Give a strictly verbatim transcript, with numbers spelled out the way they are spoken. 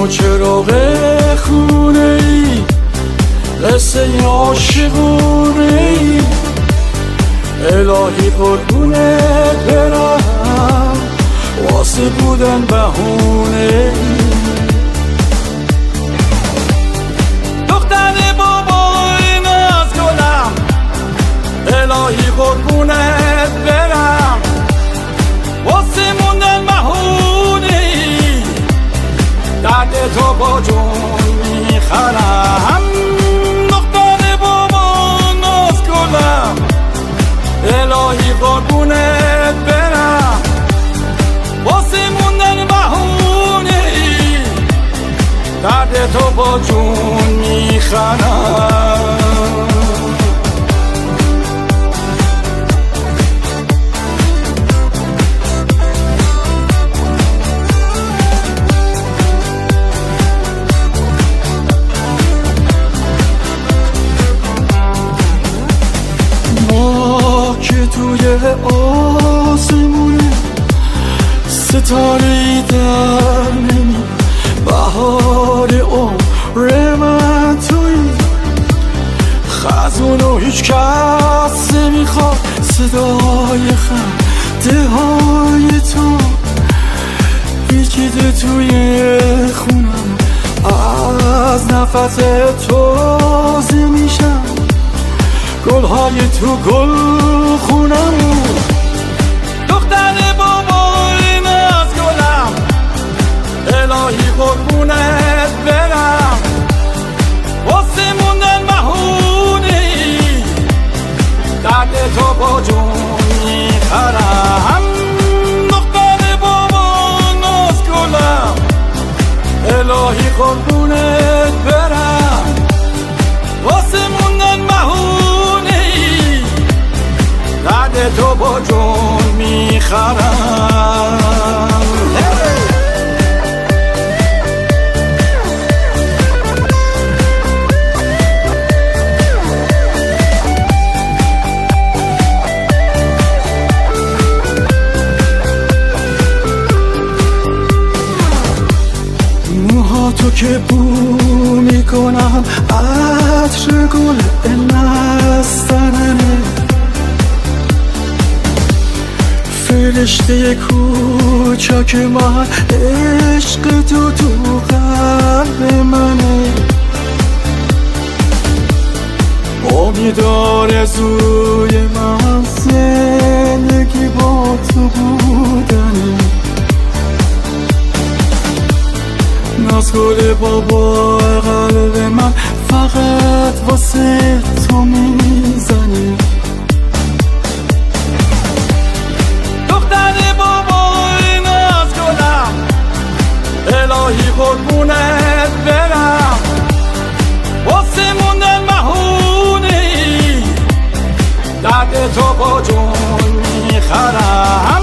با چراغ خونه ای قصه عاشقونه ای الهی قربونت برم واسه بودن بهونه ای دختر بابای ناز گلم الهی قربونت برم واسه موندن بهونه ای درد تو با جون میخرم دختر بابای ناز گلم الهی قربونت برم واسه موندن بهونه ای درد تو با جون میخرم ما که توی آسمونه ستاره‌ای در نمی بهار عمر من توی خزونو هیچ کس نمیخواد صدای خنده های تو پیچیده توی خونم از نفس تازه میشم گلهای تو گل خونم دختر بابای ناز گلم الهی قربونت برم واسه موندن بهونه ای درد تو با جون میخرم دختر بابای ناز گلم الهی قربونت برم واسه موندن بهونه ای درد تو با جون میخرم تو که بو میکنم عطر گل نستننه فرشته کوچک من عشق تو تو قلب منه امیدار زوی من زندگی با تو بودنه ناز گل بابا قلب من فقط واسه تو میزنه دختر بابای ناز گلم الهی قربونت برم واسه موندن بهونه ای درد تو با جون میخرم